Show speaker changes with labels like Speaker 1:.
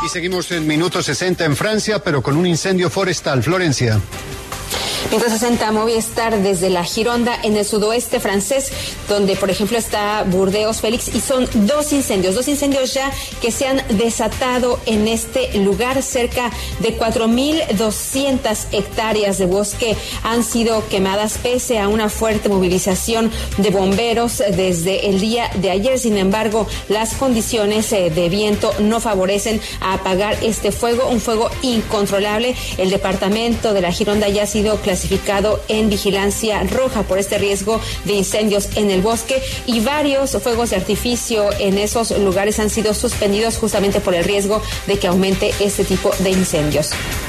Speaker 1: Y seguimos en minuto 60 en Francia, pero con un incendio forestal. Florencia.
Speaker 2: Minuto 60, Movistar desde la Gironda, en el sudoeste francés, donde, por ejemplo, está Burdeos, Félix, y son dos incendios ya que se han desatado en este lugar. Cerca de 4.200 hectáreas de bosque han sido quemadas pese a una fuerte movilización de bomberos desde el día de ayer. Sin embargo, las condiciones de viento no favorecen a apagar este fuego, un fuego incontrolable. El departamento de la Gironda ya ha sido clasificado en vigilancia roja por este riesgo de incendios en el bosque, y varios fuegos de artificio en esos lugares han sido suspendidos justamente por el riesgo de que aumente este tipo de incendios.